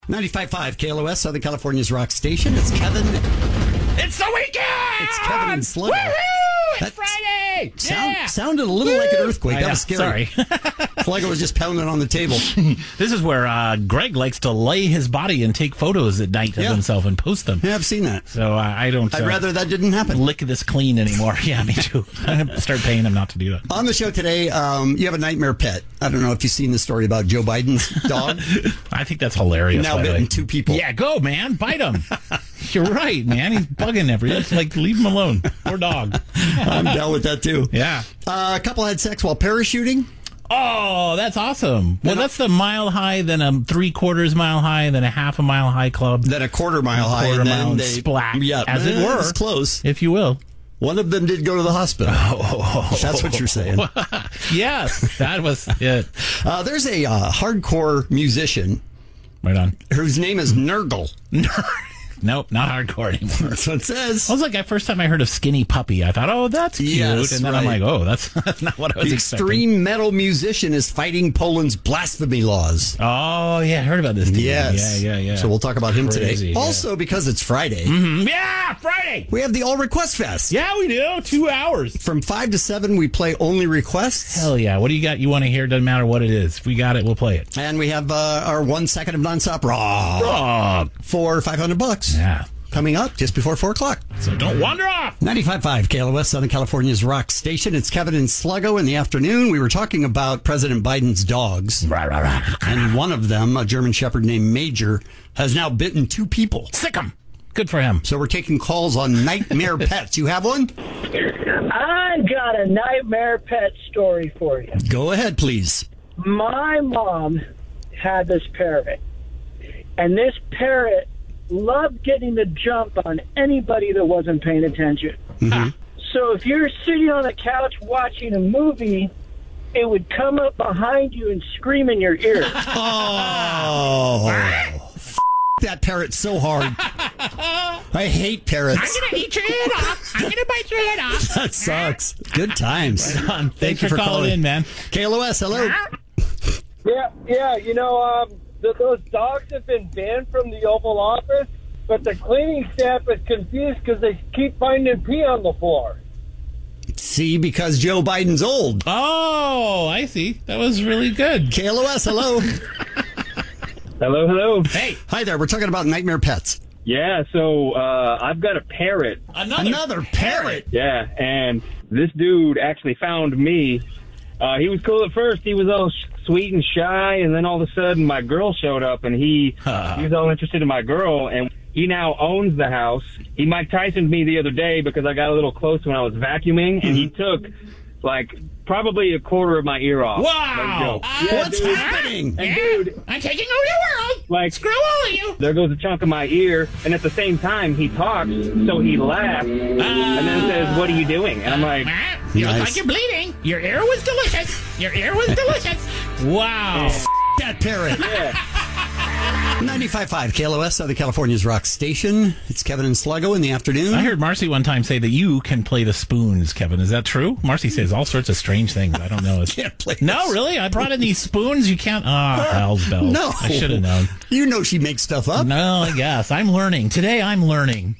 95.5 KLOS, Southern California's rock station. It's Kevin. It's the weekend! It's Kevin and Sluggo. Woohoo! It's Friday! Sounded a little like an earthquake. That was scary. Sorry. Sluggo was just pounding on the table. This is where Greg likes to lay his body and take photos at night of himself and post them. Yeah, I've seen that. So I don't... I'd rather that didn't happen. Lick this clean anymore. Yeah, me too. I'm going to start paying him not to do that. On the show today, you have a nightmare pet. I don't know if you've seen the story about Joe Biden's dog. I think that's hilarious. Now bitten 2 people. Yeah, go, man. Bite him. You're right, man. He's bugging everything. It's like, leave him alone. Poor dog. I'm down with that, too. Yeah. A couple had sex while parachuting. Oh, that's awesome. Well, that's the mile high, then a 3/4 mile high, then a half a mile high club. Then a quarter mile high. Quarter and mile then and they splat, yeah, as it were. It's close. If you will. One of them did go to the hospital. That's what you're saying. Yes, that was it. There's a hardcore musician. Right on. Whose name is Nurgle. Nope, not hardcore anymore. That's what it says. I was like, the first time I heard of Skinny Puppy, I thought, oh, that's cute. Yes, and then I'm like, oh, that's not what I was the expecting. extreme metal musician is fighting Poland's blasphemy laws. Oh, yeah, I heard about this. Too. Yes. Yeah. So we'll talk about him Crazy, today. Also, because it's Friday. Mm-hmm. Yeah, Friday. We have the All Request Fest. Yeah, we do. 2 hours. From 5 to 7, we play only requests. Hell yeah. What do you got you want to hear? Doesn't matter what it is. If we got it, we'll play it. And we have our 1 second of nonstop rock for $500. Yeah. Coming up just before 4 o'clock. So don't wander off. 95.5 KLOS, Southern California's rock station. It's Kevin and Sluggo in the afternoon. We were talking about President Biden's dogs. And one of them, a German Shepherd named Major, has now bitten 2 people. Sick 'em. Good for him. So we're taking calls on nightmare pets. You have one? I got a nightmare pet story for you. Go ahead, please. My mom had this parrot, and this parrot loved getting the jump on anybody that wasn't paying attention. Mm-hmm. So if you're sitting on a couch watching a movie, it would come up behind you and scream in your ear. That parrot so hard. I hate parrots. I'm going to eat your head off. I'm going to bite your head off. That sucks. Good times. Right Thanks for calling in, man. KLOS, hello. Yeah. You know, those dogs have been banned from the Oval Office, but the cleaning staff is confused because they keep finding pee on the floor. See, because Joe Biden's old. Oh, I see. That was really good. KLOS, hello. Hello. Hey. Hi there. We're talking about nightmare pets. Yeah, so I've got a parrot. Another parrot? Yeah, and this dude actually found me. He was cool at first. He was all sweet and shy, and then all of a sudden my girl showed up, and he was all interested in my girl, and he now owns the house. He Mike Tyson'd me the other day because I got a little close when I was vacuuming, and he took, like, probably a quarter of my ear off. Wow! What's happening? And dude, I'm taking over the world! like, Screw all of you! there goes a chunk of my ear, and at the same time he talks, so he laughs, and then says, "What are you doing?" And I'm like, You look Nice. like you're bleeding. Your ear was delicious. Wow. That parrot. yeah. 95.5 KLOS, Southern California's rock station. It's Kevin and Sluggo in the afternoon. I heard Marcy one time say that you can play the spoons, Kevin. Is that true? Marcy says all sorts of strange things. I don't know. Can't play No, this. really? I brought in these spoons. You can't. Hell's bells. No. I should have known. You know she makes stuff up. No, I guess. I'm learning. Today I'm learning.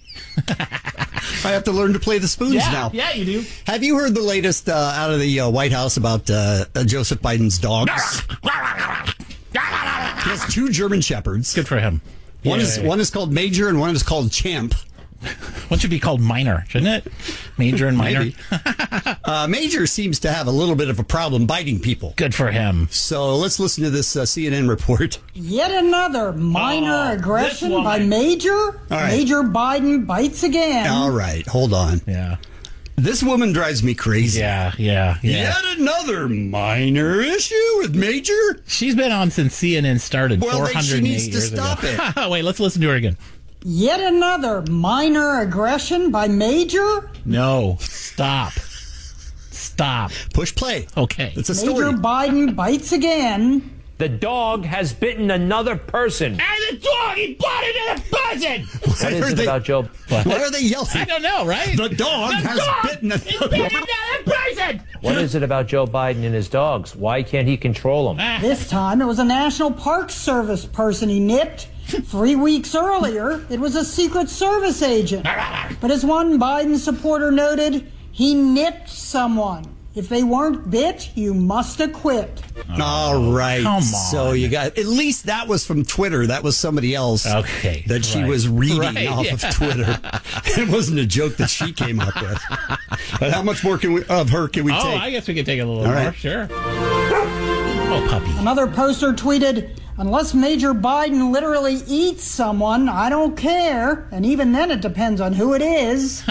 I have to learn to play the spoons now. Yeah, you do. Have you heard the latest out of the White House about Joseph Biden's dogs? He has 2 German Shepherds. Good for him. One is called Major and one is called Champ. One should be called Minor, shouldn't it? Major and Minor. Maybe. Major seems to have a little bit of a problem biting people. Good for him. So let's listen to this CNN report. Yet another minor aggression by Major. right. Major Biden bites again. All right, hold on. Yeah. This woman drives me crazy. Yeah. Yet another minor issue with Major? She's been on since CNN started Well, then 408 she needs to years stop ago. it. Wait, let's listen to her again. Yet another minor aggression by Major. No. Stop. Push play. Okay. It's a Major story. Biden bites again. The dog has bitten another person. And the dog, he bought another person! What is it about Joe? Why are they yelling? I don't know, right? The dog has bitten He's bitten another person! What is it about Joe Biden and his dogs? Why can't he control them? This time it was a National Park Service person he nipped. 3 weeks earlier, it was a Secret Service agent. But as one Biden supporter noted, he nipped someone. If they weren't bit, you must acquit. All right. Come on. So you got, at least that was from Twitter. That was somebody else. Okay. That she was reading off of Twitter. It wasn't a joke that she came up with. But how much more of her can we take? I guess we could take a little All more. right. Sure. Oh, puppy. Another poster tweeted, unless Major Biden literally eats someone, I don't care. And even then it depends on who it is.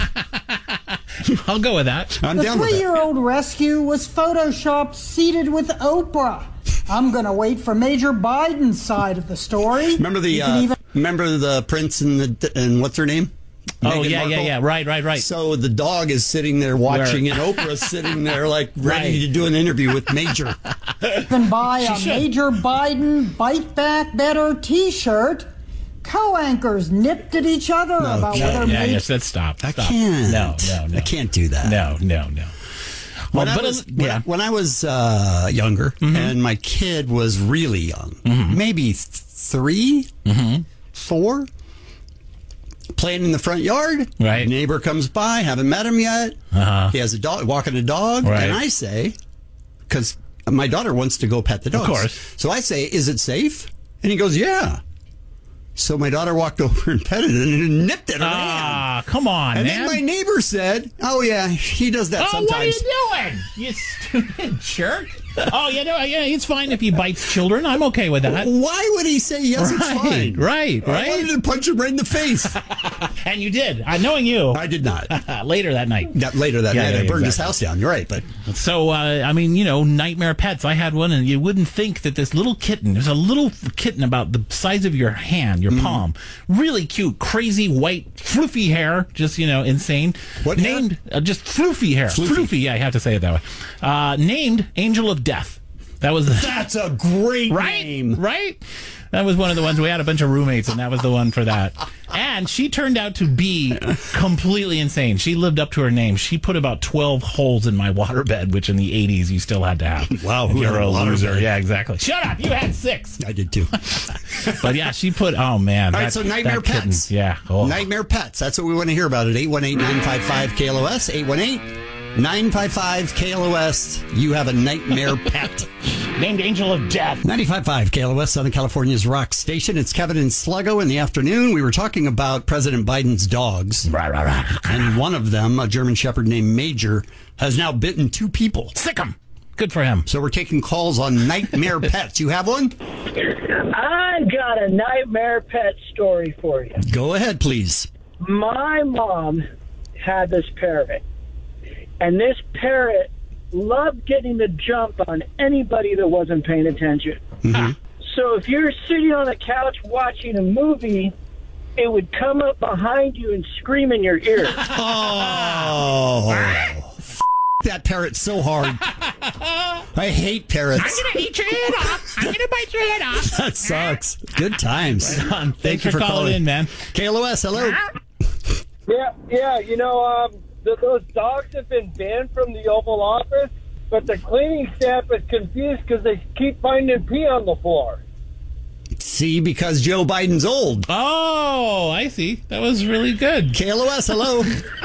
I'll go with that. I'm The down with that. 3-year-old rescue was photoshopped seated with Oprah. I'm going to wait for Major Biden's side of the story. Remember the prince and what's her name? Oh, Meghan yeah. Markle? Right. So the dog is sitting there watching, and Oprah's sitting there like ready to do an interview with Major. Even buy a should. Major Biden Bite Back Better t-shirt. Co-anchors nipped at each other about whether Yeah, Major... yes, let's stop. I Stop. can't. No. I can't do that. No. When, Well, when I was younger, and my kid was really young, maybe 3, 4, playing in the front yard. Right. Neighbor comes by, haven't met him yet. He has a dog, walking a dog, Right. and I say, because my daughter wants to go pet the dogs. Of course. So I say, is it safe? And he goes, yeah. So my daughter walked over and petted it and nipped at her hand. Come on, And man. then my neighbor said, oh, yeah, he does that sometimes. What are you doing? You stupid jerk. Oh, yeah, it's fine if he bites children. I'm okay with that. Why would he say yes, it's fine? Right. I wanted to punch him right in the face. And you did. Knowing you. I did not. Later that night. Later that night, I burned his exactly. house down. You're right, but So, nightmare pets. I had one, and you wouldn't think that this little kitten, there's a little kitten about the size of your hand, your palm, really cute, crazy white, floofy hair, just, insane. What hair? Named, just floofy hair. Floofy, yeah, I have to say it that way. Named Angel of Death. That was that's a great name. Right? That was one of the ones. We had a bunch of roommates, and that was the one for that. And she turned out to be completely insane. She lived up to her name. She put about 12 holes in my waterbed, which in the 80s you still had to have. Wow, if who you're had a a loser. waterbed? Yeah, exactly. Shut up. You had 6. I did too. But yeah, she put, oh man. All right, so Nightmare Pets. Yeah. Oh. Nightmare Pets. That's what we want to hear about at 818-955-KLOS. 818-955-KLOS. You have a nightmare pet. Named Angel of Death. 95.5 KLOS, Southern California's rock station. It's Kevin and Sluggo in the afternoon. We were talking about President Biden's dogs. And one of them, a German Shepherd named Major, has now bitten 2 people. Sick 'em. Good for him. So we're taking calls on nightmare pets. You have one? I got a nightmare pet story for you. Go ahead, please. My mom had this parrot, and this parrot loved getting the jump on anybody that wasn't paying attention. So if you're sitting on a couch watching a movie, it would come up behind you and scream in your ear. Oh, that parrot so hard. I hate parrots. I'm going to eat your head off. I'm going to bite your head off. That sucks. Good times. Thanks for calling in, man. KLOS, hello. Yeah. Those dogs have been banned from the Oval Office, but the cleaning staff is confused because they keep finding pee on the floor. See, because Joe Biden's old. Oh, I see. That was really good. KLOS, hello.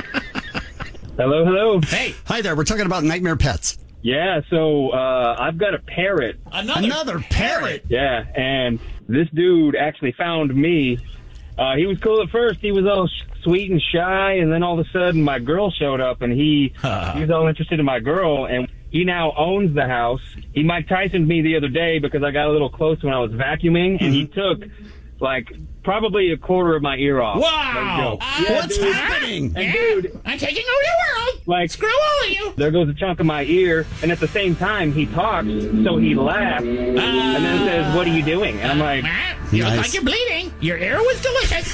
Hello. Hey, Hi there. We're talking about nightmare pets. Yeah, so I've got a parrot. Another parrot. Yeah, and this dude actually found me. He was cool at first. He was all sweet and shy, and then all of a sudden my girl showed up, and he was all interested in my girl, and he now owns the house. He Mike Tyson'd me the other day because I got a little close when I was vacuuming, and he took, probably a quarter of my ear off. Wow. What's happening? And dude, I'm taking over the world. Screw all of you. there goes a chunk of my ear, and at the same time he talks, so he laughs, and then says, "What are you doing?" And I'm like, You look Nice. like you're bleeding. Your ear was delicious.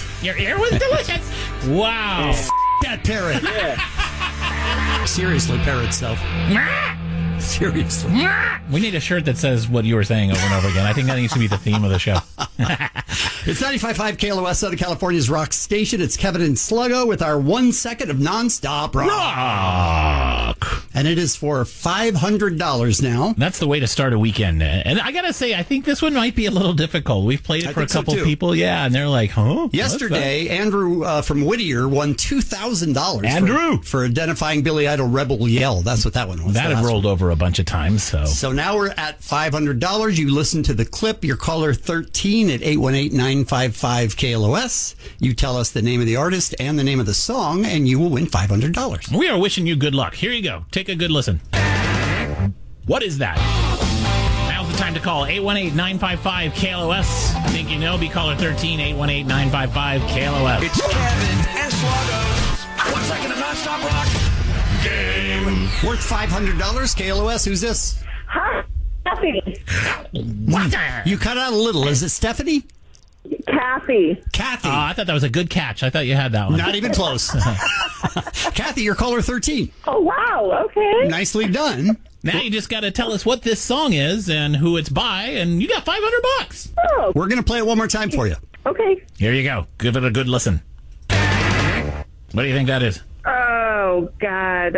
Wow. That parrot. "Yeah." Seriously, parrots, though. Seriously. We need a shirt that says what you were saying over and over again. I think that needs to be the theme of the show. It's 95.5 KLOS, Southern California's rock station. It's Kevin and Sluggo with our 1 second of nonstop rock. And it is for $500 now. That's the way to start a weekend. And I got to say, I think this one might be a little difficult. We've played it for a couple people. Yeah, and they're like, huh? Yesterday, Andrew from Whittier won $2,000. Andrew! For identifying Billy Idol Rebel Yell. That's what that one was. That had rolled over a bunch of times. So now we're at $500. You listen to the clip. You're caller 13 at 818-955-KLOS. You tell us the name of the artist and the name of the song, and you will win $500. We are wishing you good luck. Here you go. Take a good listen. What is that? Now's the time to call 818-955-KLOS. Think you know? Be caller 13, 818-955-KLOS. It's Kevin and Sluggo's 1 second of nonstop rock game. Worth $500. KLOS, who's this? Hi, Stephanie. What? You cut out a little. Is it Stephanie? Kathy. Kathy. I thought that was a good catch. I thought you had that one. Not even close. Kathy, you're caller 13. Oh, wow. Okay. Nicely done. Now you just got to tell us what this song is and who it's by, and you got $500. Oh. We're going to play it one more time for you. Okay. Here you go. Give it a good listen. What do you think that is? Oh, God.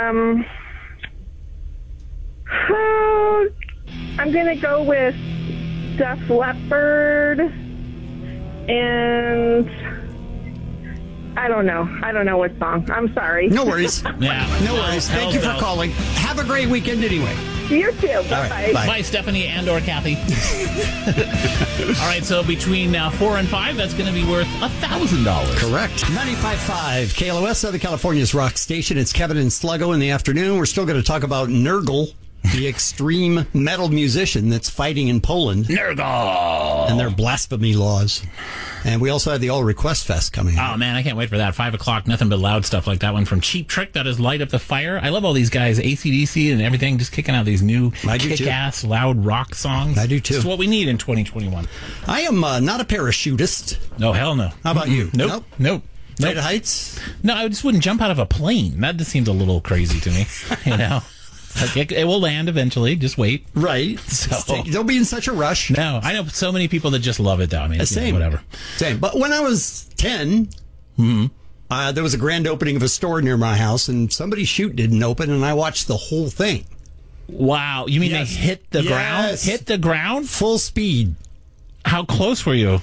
I'm going to go with Def Leppard. And I don't know. I don't know what song. I'm sorry. No worries. Yeah. No worries. Thank you for calling. Have a great weekend anyway. You too. Bye-bye. Bye, Stephanie and or Kathy. All right, so between 4 and 5, that's going to be worth $1,000. Correct. 95.5 KLOS, Southern California's rock station. It's Kevin and Sluggo in the afternoon. We're still going to talk about Nergal, the extreme metal musician that's fighting in Poland. Nergal! And their blasphemy laws. And we also have the All Request Fest coming up. Oh, man, I can't wait for that. 5 o'clock, nothing but loud stuff like that one from Cheap Trick. That is Light Up the Fire. I love all these guys, AC/DC and everything, just kicking out these new kick-ass, loud rock songs. I do, too. It's what we need in 2021. I am not a parachutist. No, hell no. How about you? Nope. Afraid of heights? No, I just wouldn't jump out of a plane. That just seems a little crazy to me, you know? Like it will land eventually. Just wait. Right. So don't be in such a rush. No, I know so many people that just love it, though. I mean, same. Whatever. Same. But when I was 10, there was a grand opening of a store near my house, and somebody's chute didn't open, and I watched the whole thing. Wow. You mean they hit the ground? Hit the ground? Full speed. How close were you?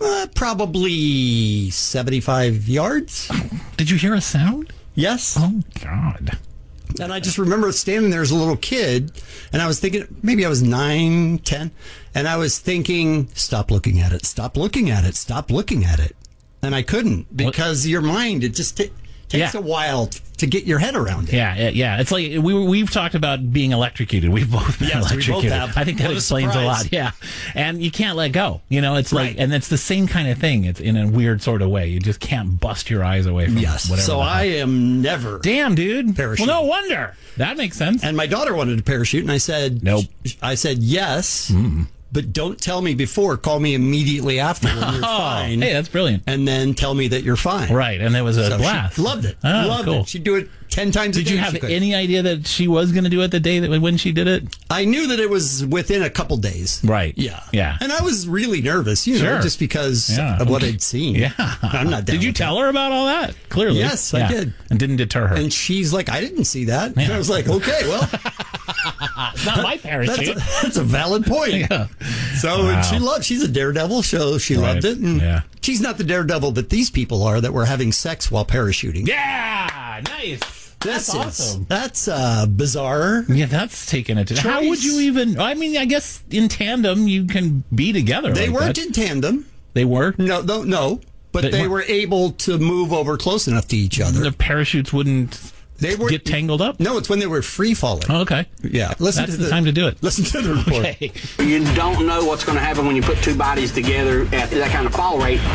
Probably 75 yards. Did you hear a sound? Yes. Oh, God. And I just remember standing there as a little kid, and I was thinking, maybe I was 9, 10, and I was thinking, stop looking at it, stop looking at it, stop looking at it. And I couldn't, because your mind, it just takes a while to get your head around it. Yeah. It's like we've talked about being electrocuted. We've both been electrocuted. We both have. I think that explains a lot. Yeah. And you can't let go. You know, it's like, and it's the same kind of thing. It's in a weird sort of way. You just can't bust your eyes away from whatever. So I am never. Damn, dude. Parachute. Well, no wonder. That makes sense. And my daughter wanted to parachute, and I said, nope. I said, yes. But don't tell me before. Call me immediately after when you're fine. Hey, that's brilliant. And then tell me that you're fine. Right, and it was a blast. She loved it. Loved it. She'd do it 10 times a day. Did you have any idea that she was going to do it the day when she did it? I knew that it was within a couple days. Right. Yeah. And I was really nervous, just because of what I'd seen. Yeah. I'm not down. Did you tell her about all that? Clearly. Yes, I did. And didn't deter her. And she's like, I didn't see that. And I was like, okay, well. It's not my parachute. That's a valid point. Yeah. So she's a daredevil, so she loved it. And she's not the daredevil that these people are that were having sex while parachuting. Yeah, nice. That's awesome. That's bizarre. Yeah, that's taking it. How would you even? I mean, I guess in tandem you can be together. They weren't in tandem. They were? No. But they were able to move over close enough to each other. The parachutes wouldn't get tangled up? No, it's when they were free falling. Oh, okay. Yeah. That's the time to do it. Listen to the report. Okay. You don't know what's going to happen when you put two bodies together at that kind of fall rate.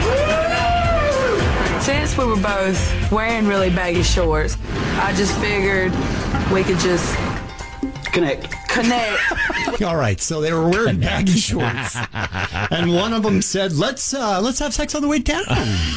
Since we were both wearing really baggy shorts, I just figured we could just connect. All right, so they were wearing baggy shorts, and one of them said, "Let's have sex on the way down."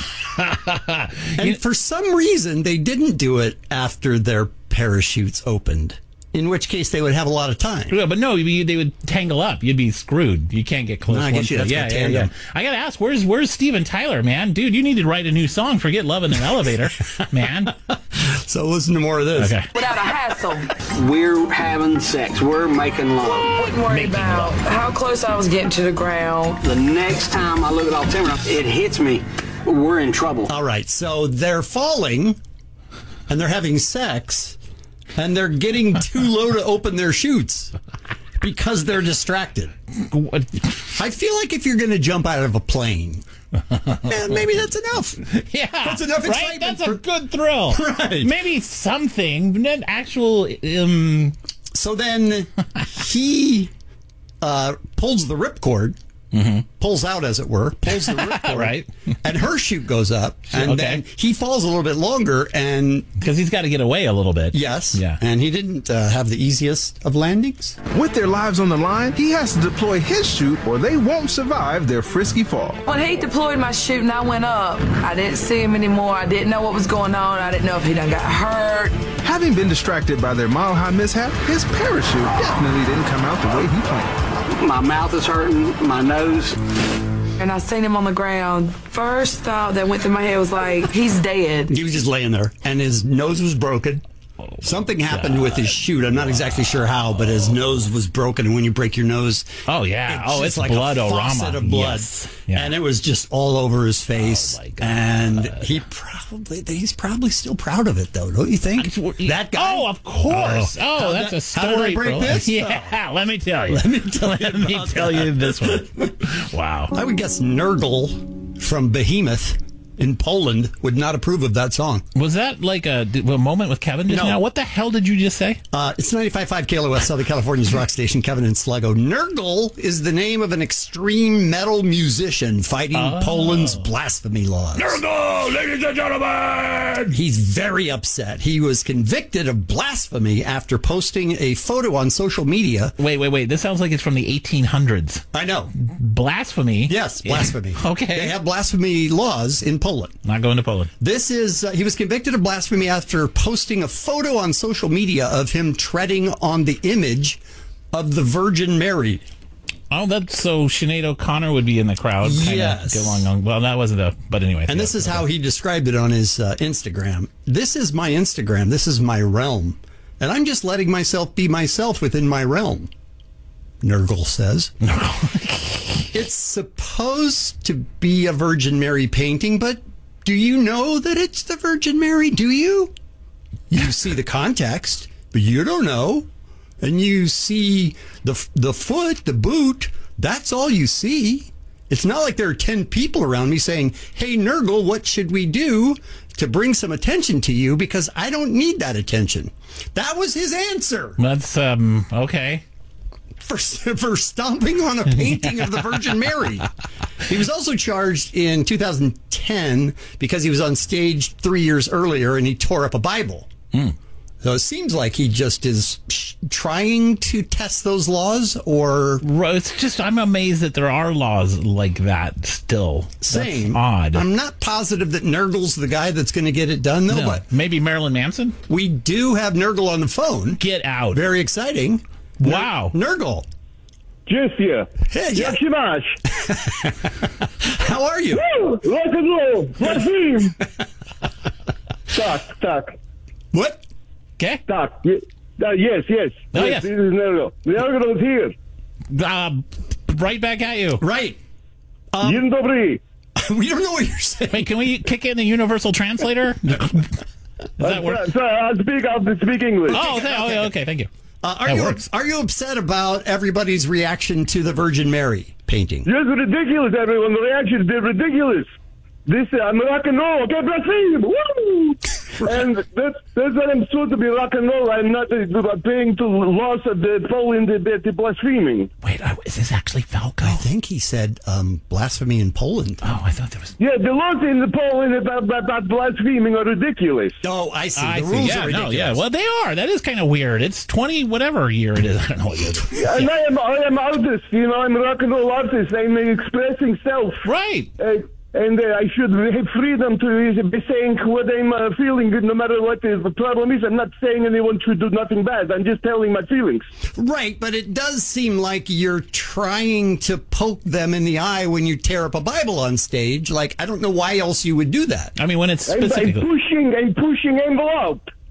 And for some reason, they didn't do it after their parachutes opened. In which case, they would have a lot of time. Yeah, but no, they would tangle up. You'd be screwed. You can't get close. No, I guess Yeah. I gotta ask, where's Steven Tyler, man? Dude, you need to write a new song. Forget Love in an Elevator, man. So listen to more of this. Okay. Without a hassle. We're having sex. We're making love. Wouldn't worry about how close I was getting to the ground. The next time I look at altimeter, it hits me. We're in trouble. All right, so they're falling, and they're having sex, and they're getting too low to open their chutes because they're distracted. I feel like if you're going to jump out of a plane, man, maybe that's enough. Yeah, that's enough right? excitement. That's a good thrill. Right. Maybe something, but not actual... So then he pulls the ripcord. Pulls out, as it were, pulls the ripcord, right? And her chute goes up, and then he falls a little bit longer, and because he's got to get away a little bit. Yes, yeah, and he didn't have the easiest of landings. With their lives on the line, he has to deploy his chute, or they won't survive their frisky fall. When he deployed my chute and I went up, I didn't see him anymore. I didn't know what was going on. I didn't know if he done got hurt. Having been distracted by their mile-high mishap, his parachute definitely didn't come out the way he planned. My mouth is hurting, my nose. And I seen him on the ground. First thought that went through my head was like, he's dead. He was just laying there, and his nose was broken. Something happened with his chute. I'm not exactly sure how, but his nose was broken. And when you break your nose, it's like blood a faucet of blood, and it was just all over his face. Oh, and he's probably still proud of it, though, don't you think? That guy. Oh, of course. Oh, that's a story. How did I break this? Yeah, let me tell you. Let me tell you this one. Wow. I would guess Nurgle from Behemoth in Poland would not approve of that song. Was that like a moment with Kevin just now? What the hell did you just say? It's 95.5 KLOS, Southern California's rock station, Kevin and Sluggo. Nurgle is the name of an extreme metal musician fighting Poland's blasphemy laws. Nurgle, ladies and gentlemen! He's very upset. He was convicted of blasphemy after posting a photo on social media. Wait. This sounds like it's from the 1800s. I know. Blasphemy? Yes, blasphemy. Okay. They have blasphemy laws in Poland. Not going to Poland. This is, he was convicted of blasphemy after posting a photo on social media of him treading on the image of the Virgin Mary. Oh, that's so Sinead O'Connor would be in the crowd. Yes. Get along. Well, that wasn't but anyway. And this is how he described it on his Instagram. This is my Instagram. This is my realm. And I'm just letting myself be myself within my realm, Nurgle says. It's supposed to be a Virgin Mary painting, but do you know that it's the Virgin Mary? Do you? You see the context, but you don't know. And you see the foot, the boot. That's all you see. It's not like there are 10 people around me saying, hey, Nurgle, what should we do to bring some attention to you? Because I don't need that attention. That was his answer. That's, okay. For stomping on a painting of the Virgin Mary. He was also charged in 2010 because he was on stage 3 years earlier and he tore up a Bible. So it seems like he just is trying to test those laws, or... It's just, I'm amazed that there are laws like that still. Same. That's odd. I'm not positive that Nurgle's the guy that's going to get it done, though. No. But maybe Marilyn Manson? We do have Nurgle on the phone. Get out. Very exciting. Wow. Nurgle. Just here. Hey, Jak się masz? How are you? Rock and roll. Marcin. Tak. What? Okay. Tak. Yes. Oh, yes. This is Nurgle. Nurgle's here. Right back at you. Right. Dzień dobry. We don't know what you're saying. Wait, can we kick in the universal translator? Does that work? Sir, I'll speak English. Oh, okay, thank you. Are you upset about everybody's reaction to the Virgin Mary painting? Yes, ridiculous, everyone. The reactions, they're ridiculous. This, I'm rock and roll. Okay, blaspheme. Woo! And that's what I'm supposed to be, rock and roll. I'm not paying to laws of the Poland, the blaspheming. Wait, is this actually Falco? I think he said blasphemy in Poland. Oh, I thought there was... Yeah, the laws in the Poland about blaspheming are ridiculous. Oh, I see. The rules are ridiculous. Yeah, well, they are. That is kind of weird. It's 20 whatever year it is. I don't know what year it is. Yeah. And I am artist, I'm a rock and roll artist. I'm expressing self. Right. And I should have freedom to be saying what I'm feeling, no matter what the problem is. I'm not saying anyone should do nothing bad. I'm just telling my feelings. Right, but it does seem like you're trying to poke them in the eye when you tear up a Bible on stage. Like, I don't know why else you would do that. I mean, when it's specifically... I'm pushing envelope.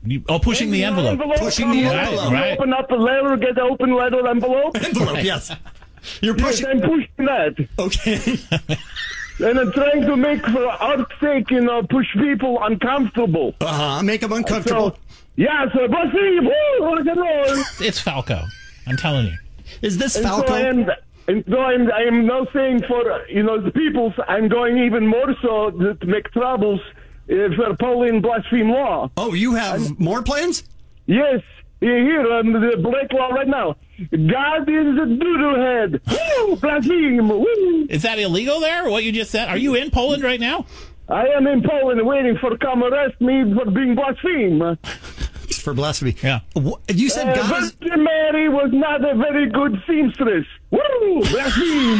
Pushing the envelope. Pushing the envelope. Right. Open up the letter, get the open letter envelope. Envelope, yes. You're Yes, pushing. I'm pushing that. Okay. And I'm trying to make, for art's sake, push people uncomfortable. Make them uncomfortable. So, yes, Basim, woo, rock and roll. It's Falco. I'm telling you. Is this And Falco? so I am now saying for, the peoples, I'm going even more so to make troubles for Pauline blaspheme law. Oh, you have more plans? Yes. Here, the Blake law right now. God is a doodle head. Woo, blaspheme. Woo. Is that illegal there, what you just said? Are you in Poland right now? I am in Poland waiting for come arrest me for being blaspheme. It's for blasphemy. Yeah. You said God is... Virgin Mary was not a very good seamstress. Woo, blaspheme.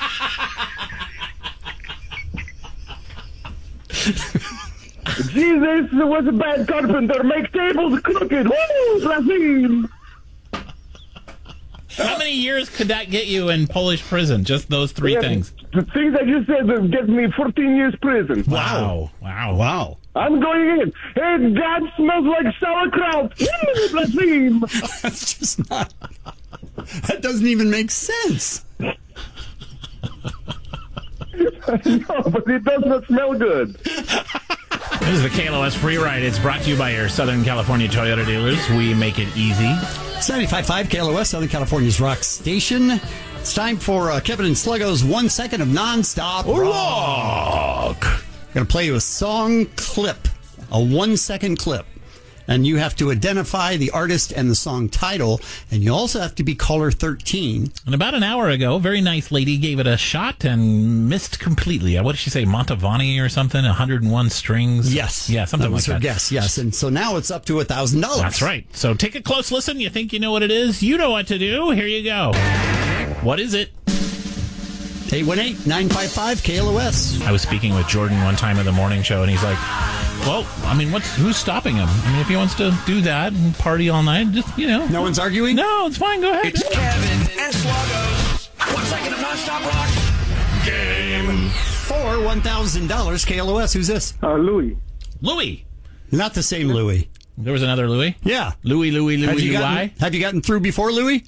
Jesus was a bad carpenter. Make tables crooked. Woo, blaspheme. How many years could that get you in Polish prison? Just those three things. The things I just said that get me 14 years prison. Wow. I'm going in. Hey, God smells like sauerkraut. Woo, blaspheme. That's just not... That doesn't even make sense. No, but it does not smell good. This is the KLOS Free Ride. It's brought to you by your Southern California Toyota dealers. We make it easy. It's 95.5 KLOS, Southern California's rock station. It's time for Kevin and Sluggo's 1 second of nonstop rock. I'm going to play you a song clip, a 1 second clip. And you have to identify the artist and the song title. And you also have to be caller 13. And about an hour ago, a very nice lady gave it a shot and missed completely. What did she say? Montavani or something? 101 strings? Yes. Yeah, something that was like her that. guess, yes. And so now it's up to $1,000. That's right. So take a close listen. You think you know what it is? You know what to do. Here you go. What is it? 818-955 KLOS. I was speaking with Jordan one time in the morning show, and he's like, well, I mean, who's stopping him? I mean, if he wants to do that and party all night, just, No one's arguing? No, it's fine. Go ahead. It's Kevin and Sluggo's 1 second of nonstop rock game. For $1,000 KLOS. Who's this? Louis. Louis. Not the same Louis. There was another Louis? Yeah. Louis. Have you gotten through before Louis?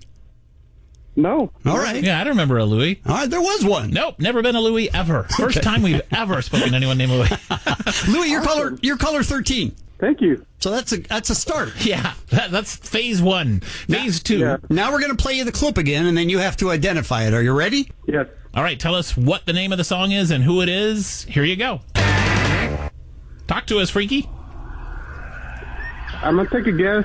No. All right. Yeah, I don't remember a Louis. All right, there was one. Nope, never been a Louis ever. First time we've ever spoken to anyone named Louis. Louis, you're caller 13. Thank you. So that's a start. Yeah, that's phase one. Phase two. Yeah. Now we're going to play you the clip again, and then you have to identify it. Are you ready? Yes. All right, tell us what the name of the song is and who it is. Here you go. Talk to us, Freaky. I'm going to take a guess.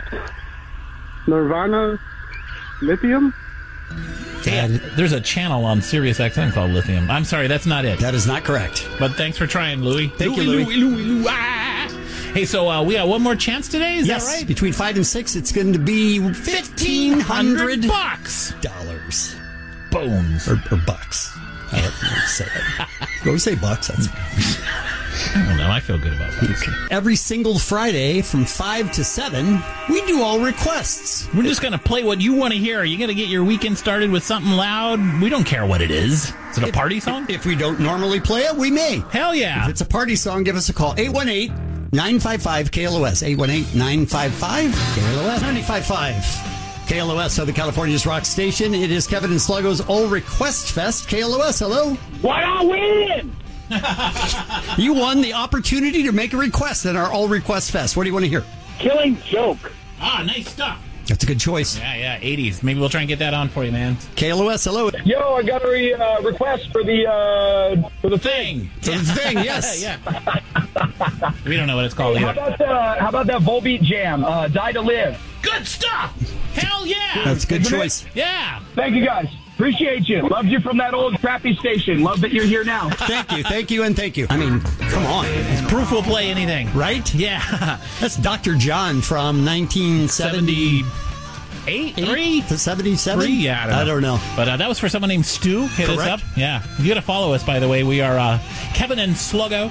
Nirvana, Lithium? Yeah, there's a channel on Sirius XM called Lithium. I'm sorry, that's not it. That is not correct. But thanks for trying, Louis. Thank you, Louis. Louis. Hey, so we got one more chance today, is Yes, that right? between 5 and 6, it's going to be $1,500. $1,500. Bones. Or bucks. I don't know how to say it. Go say bucks. That's I don't know. I feel good about that. okay. Every single Friday from 5 to 7, we do all requests. We're just going to play what you want to hear. You're going to get your weekend started with something loud. We don't care what it is. Is it a party song? If we don't normally play it, we may. Hell yeah. If it's a party song, give us a call. 818-955-KLOS. 818-955-KLOS. 95.5. KLOS, Southern California's rock station. It is Kevin and Sluggo's All Request Fest. KLOS, hello. Why I win? You won the opportunity to make a request at our All Request Fest. What do you want to hear? Killing Joke. Ah, nice stuff. That's a good choice. Yeah, 80s. Maybe we'll try and get that on for you, man. KLOS, hello. Yo, I got a request for the Thing. For the thing, yes. Yeah. We don't know what it's called How either. about that Volbeat Jam? Die to Live. Good stuff. Hell yeah. That's a good Isn't it? choice. Yeah. Thank you guys. Appreciate you. Loved you from that old crappy station. Love that you're here now. Thank you, and thank you. I mean, come on. Proof will play anything. Right? Yeah. That's Dr. John from 1970. 3 to 77? Yeah, I don't know. But that was for someone named Stu. Hit us up. Yeah. You got to follow us, by the way. We are Kevin and Sluggo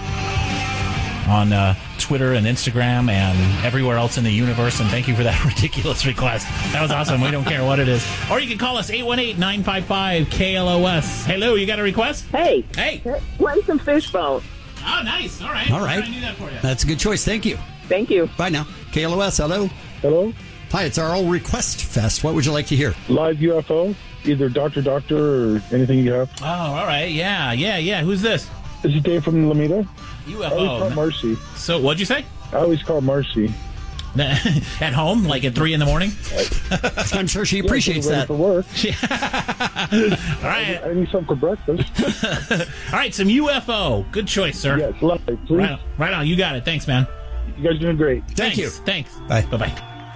on Twitter and Instagram and everywhere else in the universe. And thank you for that ridiculous request. That was awesome. We don't care what it is. Or you can call us 818-955-KLOS. Hello, you got a request? Hey. Hey. Play some Fishbone. Oh, nice. All right. All right. I'll try and do that for you. That's a good choice. Thank you. Thank you. Bye now. KLOS, hello. Hello. Hi, it's our All Request Fest. What would you like to hear? Live UFO, either Doctor or anything you have. Oh, all right. Yeah. Who's this? This is Dave from Lomita. UFO. I always call Marcy. So, what'd you say? I always call Marcy. At home, like at 3 a.m? I'm sure she appreciates that. For work. All right. I need something for breakfast. All right, some UFO. Good choice, sir. Yes, live, please. Right on. You got it. Thanks, man. You guys are doing great. Thanks. Thanks. Bye. Bye-bye.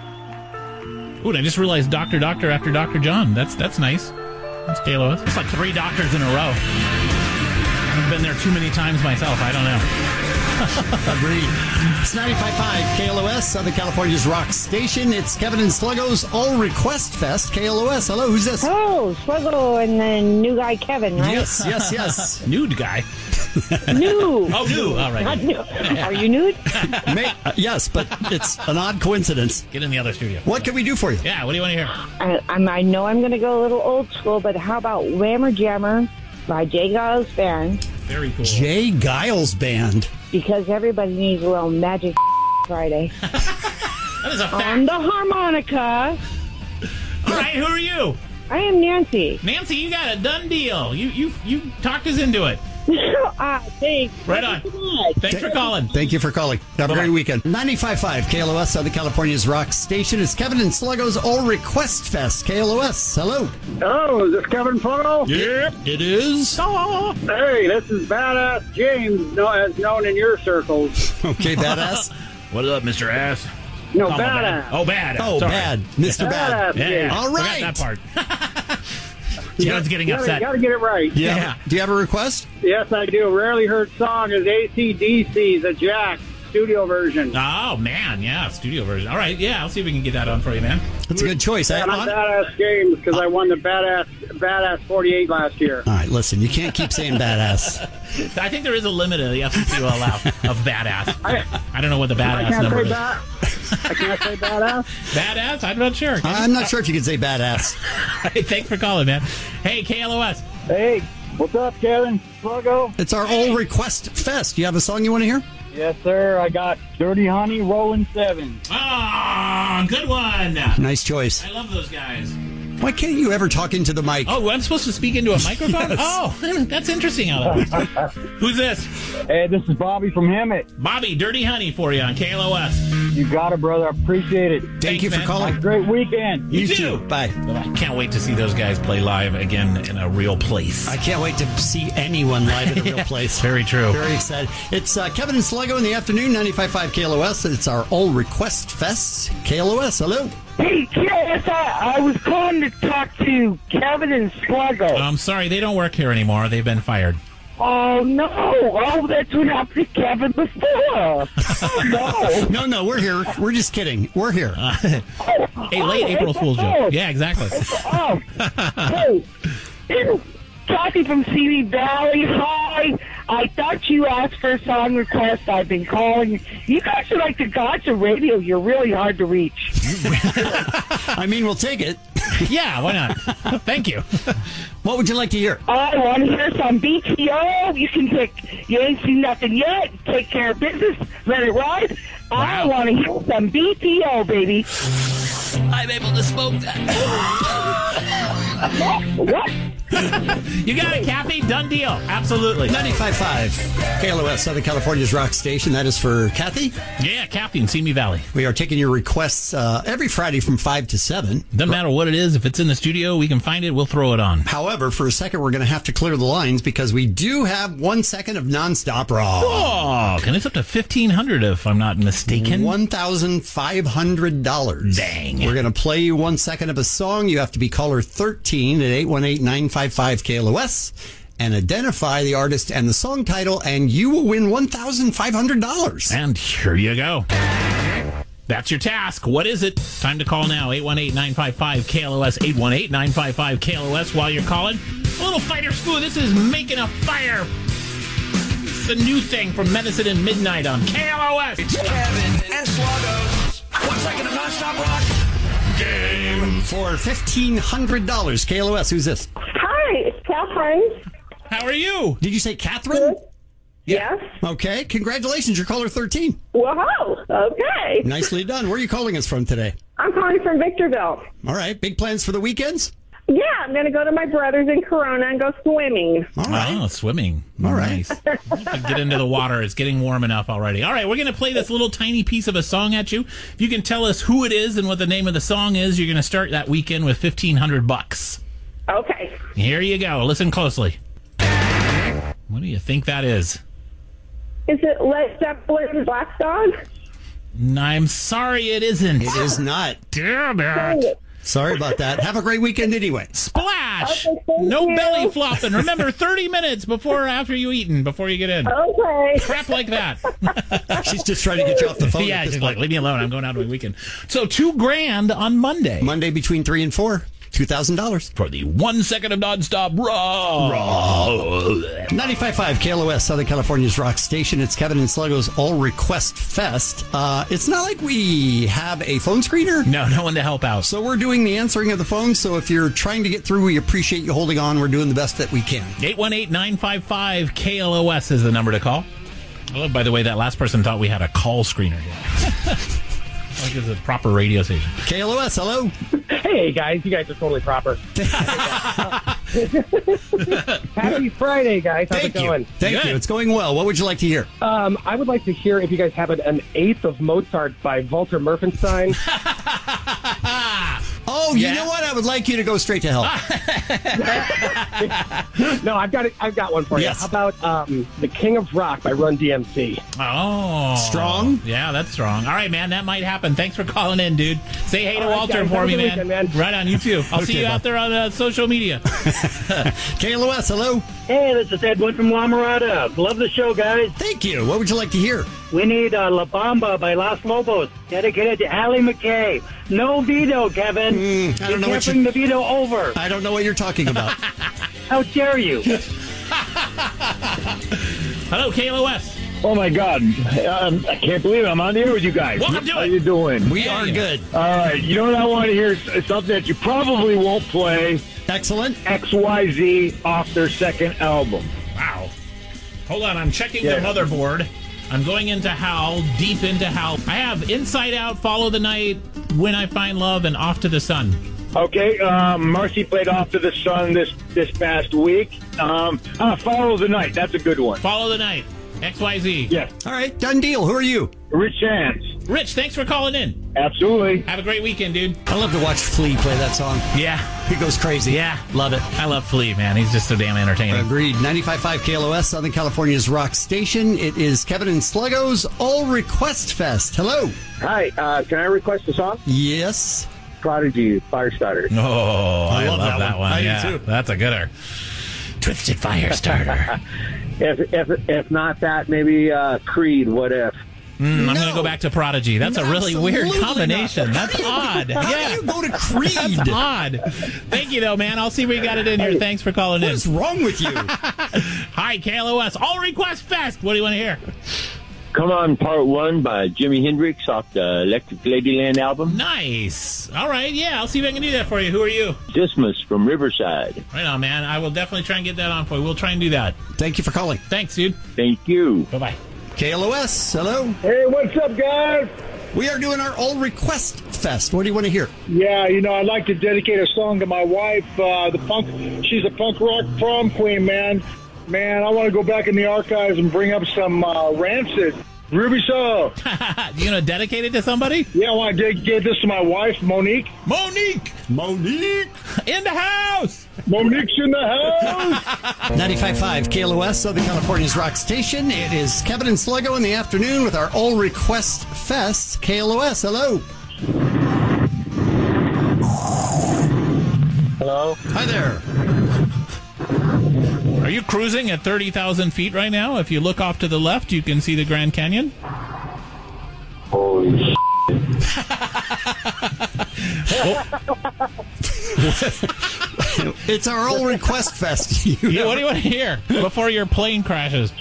Ooh, and I just realized Doctor after Dr. John. That's nice. That's KLOS. It's like 3 doctors in a row. I've been there too many times myself. I don't know. Agreed. It's 95.5 KLOS, Southern California's rock station. It's Kevin and Sluggo's All Request Fest. KLOS, hello, who's this? Oh, Sluggo and the new guy Kevin, right? Yes. Nude guy. Nude. Oh, nude. All right. Not nude. Are you nude? Yes, but it's an odd coincidence. Get in the other studio. What can we do for you? Yeah, what do you want to hear? I know I'm going to go a little old school, but how about Whammer Jammer by Jay Giles Band? Very cool. Jay Giles Band. Because everybody needs a little magic Friday. That is a fact. On the harmonica. All right, who are you? I am Nancy. Nancy, you got a done deal. You talked us into it. Thanks. Right on. Thanks for calling. Thank you for calling. Have a great weekend. 95.5 KLOS, Southern California's rock station. It's Kevin and Sluggo's All Request Fest. KLOS, hello. Hello, is this Kevin Sluggo? Yep, it is. Hey, this is Badass James, as known in your circles. Okay, Badass. What up, Mr. Ass? No, Badass. Oh, bad. Oh, Sorry. bad. Mr. Bad. Yeah. All right. Forgot that part. John's getting upset. You got to get it right. Yeah. Do you have a request? Yes, I do. Rarely heard song is AC/DC, the Jack studio version. Oh, man. Yeah, studio version. All right. Yeah, I'll see if we can get that on for you, man. That's a good choice. And I'm Badass James because I won the Badass 48 last year. All right, listen, you can't keep saying badass. I think there is a limit of the FCC will allow of badass. I don't know what the badass number is. I can't say badass? Badass? I'm not sure. I'm not sure if you can say badass. Hey, thanks for calling, man. Hey, KLOS. Hey, what's up, Kevin? Sluggo? It's our All Request Fest. You have a song you want to hear? Yes, sir. I got Dirty Honey Rolling 7. Ah, good one. Nice choice. I love those guys. Why can't you ever talk into the mic? Oh, I'm supposed to speak into a microphone? Yes. Oh, that's interesting how that works. Who's this? Hey, this is Bobby from Hemet. Bobby, Dirty Honey for you on KLOS. You got it, brother. I appreciate it. Thank you for calling. Have a great weekend. You too. Bye. Bye-bye. Can't wait to see those guys play live again in a real place. I can't wait to see anyone live in a real place. Very true. Very excited. It's Kevin and Sluggo in the afternoon, 95.5 KLOS. It's our All Request Fest. KLOS, hello. Hey, KSI, I was calling to talk to Kevin and Sluggo. I'm sorry, they don't work here anymore. They've been fired. Oh, no. Oh, that's what happened to Kevin before. Oh, no. No, we're here. We're just kidding. We're here. Hey, late April Fool's joke. Yeah, exactly. Hey, Kathy from CD Valley. Hi. I thought you asked for a song request. I've been calling. You guys are like the gods of radio. You're really hard to reach. I mean, we'll take it. Yeah, why not? Thank you. What would you like to hear? I want to hear some BTO. You can take. You ain't seen nothing yet. Take care of business. Let it ride. Wow. I want to hear some BTO, baby. I'm able to smoke that. What? You got it, Kathy. Done deal. Absolutely. 95.5 KLOS, Southern California's rock station. That is for Kathy. Yeah, Kathy in Simi Valley. We are taking your requests every Friday from 5 to 7. Doesn't matter what it is. If it's in the studio, we can find it. We'll throw it on. However, for a second, we're going to have to clear the lines because we do have 1 second of nonstop rock. Oh, and it's up to $1,500 if I'm not mistaken. $1,500. Dang. We're going to play you 1 second of a song. You have to be caller 13 at 818-955 KLOS and identify the artist and the song title, and you will win $1,500. And here you go. That's your task. What is it? Time to call now. 818-955-KLOS. 818-955-KLOS while you're calling. A little fighter school. This is Making a Fire. It's the new thing from Medicine and Midnight on KLOS. It's Kevin and Sluggo's 1 second of nonstop rock game. For $1,500. KLOS, who's this? Hi, it's Catherine. How are you? Did you say Catherine? Yes. Okay, congratulations. You're caller 13. Whoa. Okay. Nicely done. Where are you calling us from today? I'm calling from Victorville. All right, big plans for the weekends? Yeah, I'm going to go to my brother's in Corona and go swimming. All right. Oh, swimming. All right. Nice. Get into the water. It's getting warm enough already. All right, we're going to play this little tiny piece of a song at you. If you can tell us who it is and what the name of the song is, you're going to start that weekend with $1,500. Okay. Here you go. Listen closely. What do you think that is? Is it Led Zeppelin's Black Dog? I'm sorry, it isn't. It is not. Damn it. Sorry about that. Have a great weekend anyway. Splash! Okay, No you. belly flopping. Remember, 30 minutes before or after you eaten, before you get in. Okay. Crap like that. She's just trying to get you off the phone. Yeah, at this just point. like, leave me alone. I'm going out to my weekend. So $2,000 on Monday. Monday between 3 and 4. $2,000 For the 1 second of nonstop raw. 95.5 KLOS, Southern California's rock station. It's Kevin and Sluggo's All Request Fest. It's not like we have a phone screener. No one to help out. So we're doing the answering of the phone. So if you're trying to get through, we appreciate you holding on. We're doing the best that we can. 818-955-KLOS is the number to call. I love, by the way, that last person thought we had a call screener here. Like it's a proper radio station. KLOS, hello. Hey, guys. You guys are totally proper. Happy Friday, guys. How's it going? Thank you. It's going well. What would you like to hear? I would like to hear if you guys have an eighth of Mozart by Walter Murphenstein. Oh, you know what? I would like you to go straight to hell. No, I've got one for you. Yes. How about The King of Rock by Run DMC? Oh. Strong? Yeah, that's strong. All right, man. That might happen. Thanks for calling in, dude. Say hey to All right, Walter guys, for have a me, good man. weekend, man. Right on, you too. I'll see you out there on social media. KLOS, hello. Hey, this is Edwin from La Mirada. Love the show, guys. Thank you. What would you like to hear? We need La Bamba by Los Lobos, dedicated to Allie McKay. No veto, Kevin. I don't you know can't what bring the veto over. I don't know what you're talking about. How dare you? Hello, KLOS. Oh, my God. I can't believe I'm on the air with you guys. Welcome to How it. you doing? We are good. All right. You know what I want to hear? Is something that you probably won't play. Excellent. XYZ off their second album. Wow. Hold on, I'm checking the motherboard. I'm going into Howl, deep into Howl. I have Inside Out, Follow the Night, When I Find Love, and Off to the Sun. Okay, Marcy played Off to the Sun this past week. Follow the Night. That's a good one. Follow the Night. XYZ. Yes. All right, done deal. Who are you? Rich Hands. Rich, thanks for calling in. Absolutely. Have a great weekend, dude. I love to watch Flea play that song. Yeah. He goes crazy. Yeah, love it. I love Flea, man. He's just so damn entertaining. Agreed. 95.5 KLOS, Southern California's rock station. It is Kevin and Sluggo's All Request Fest. Hello. Hi, can I request a song? Yes. Prodigy, Firestarter. Oh, I love that one. I do Yeah, too. That's a gooder. Twisted Firestarter. If not that, maybe Creed, What If? I'm going to go back to Prodigy. That's a really weird combination. That's odd. How do you go to Creed? That's odd. Thank you, though, man. I'll see we got it in here. Thanks for calling in. What is wrong with you? Hi, KLOS. All Request Fest. What do you want to hear? Come On Part 1 by Jimi Hendrix off the Electric Ladyland album. Nice. All right. Yeah, I'll see if I can do that for you. Who are you? Dismas from Riverside. Right on, man. I will definitely try and get that on for you. We'll try and do that. Thank you for calling. Thanks, dude. Thank you. Bye-bye. KLOS, hello. Hey, what's up, guys? We are doing our All Request Fest. What do you want to hear? Yeah, I'd like to dedicate a song to my wife. She's a punk rock prom queen, man. Man, I want to go back in the archives and bring up some Rancid. Ruby Soul. You going to dedicate it to somebody? Yeah, I want to dedicate this to my wife, Monique. Monique! In the house! Monique's in the house! 95.5 KLOS, Southern California's rock station. It is Kevin and Sluggo in the afternoon with our All Request Fest. KLOS, hello. Hello? Hi there. Are you cruising at 30,000 feet right now? If you look off to the left, you can see the Grand Canyon. Holy shit. It's our All Request Fest. What do you want to hear before your plane crashes?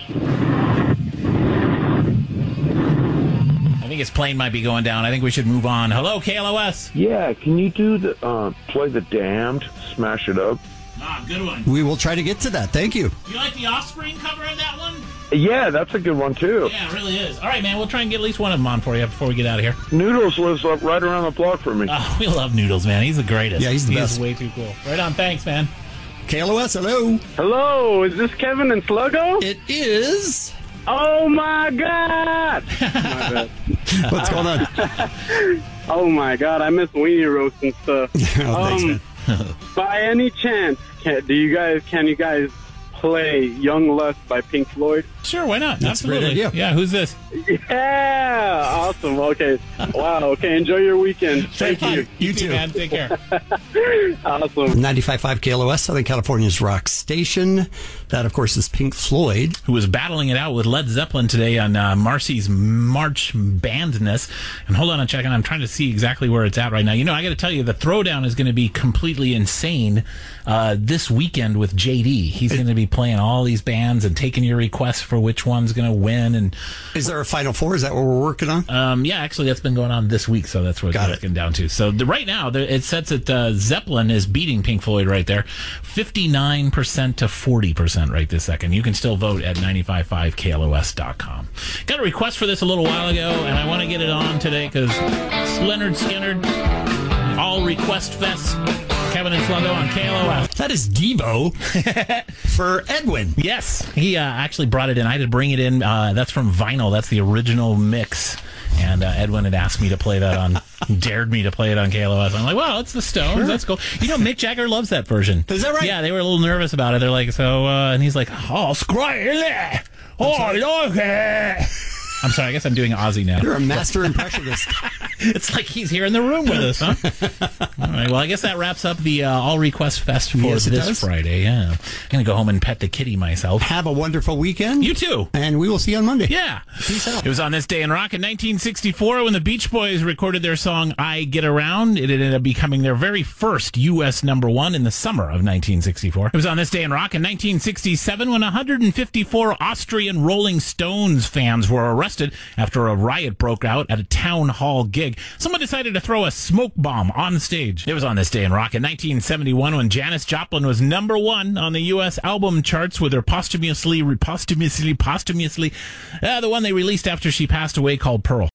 I think his plane might be going down. I think we should move on. Hello, KLOS. Yeah, can you do the play The Damned, Smash It Up? Ah, good one. We will try to get to that. Thank you. You like the Offspring cover of that one? Yeah, that's a good one, too. Yeah, it really is. All right, man, we'll try and get at least one of them on for you before we get out of here. Noodles lives up right around the block from me. Oh, we love Noodles, man. He's the greatest. Yeah, he's the best. He's way too cool. Right on. Thanks, man. KLOS, hello. Hello, is this Kevin and Sluggo? It is. Oh, my God. My bad. What's going on? Oh, my God, I miss weenie roast and stuff. Thanks, man. By any chance, can you guys play Young Lust by Pink Floyd? Sure, why not? That's a great Absolutely. idea. Yeah, who's this? Yeah, awesome. Okay. Wow. Okay, enjoy your weekend. Thank you. You too. Man. Take care. Awesome. 95.5 KLOS, Southern California's rock station. That, of course, is Pink Floyd. Who was battling it out with Led Zeppelin today on Marcy's March Bandness. And hold on a second, I'm trying to see exactly where it's at right now. You know, I got to tell you, the Throwdown is going to be completely insane this weekend with JD. He's going to be playing all these bands and taking your requests for which one's going to win. And is there a Final Four? Is that what we're working on? Yeah, actually, that's been going on this week, so that's what it's getting down to. So right now, it sets that Zeppelin is beating Pink Floyd right there, 59% to 40% right this second. You can still vote at 955KLOS.com. Got a request for this a little while ago, and I want to get it on today because Leonard Skinner, All Request Fest, Kevin and Sluggo on KLOS. That is Devo for Edwin. Yes, he actually brought it in. I had to bring it in. That's from vinyl. That's the original mix. And Edwin had asked me to play that on, dared me to play it on KLOS. I'm like, well, it's the Stones. Sure. That's cool. You know, Mick Jagger loves that version. Is that right? Yeah, they were a little nervous about it. They're like, so, and he's like, oh, scry. Oh, okay. I'm sorry, I guess I'm doing Ozzy now. You're a master impressionist. It's like he's here in the room with us, huh? All right, well, I guess that wraps up the All Request Fest for this Friday. Yeah. I'm going to go home and pet the kitty myself. Have a wonderful weekend. You too. And we will see you on Monday. Yeah. Peace out. It was on this day in rock in 1964 when the Beach Boys recorded their song I Get Around. It ended up becoming their very first U.S. #1 in the summer of 1964. It was on this day in rock in 1967 when 154 Austrian Rolling Stones fans were arrested after a riot broke out at a town hall gig. Someone decided to throw a smoke bomb on the stage. It was on this day in rock in 1971 when Janis Joplin was #1 on the U.S. album charts with her posthumously, the one they released after she passed away called Pearl.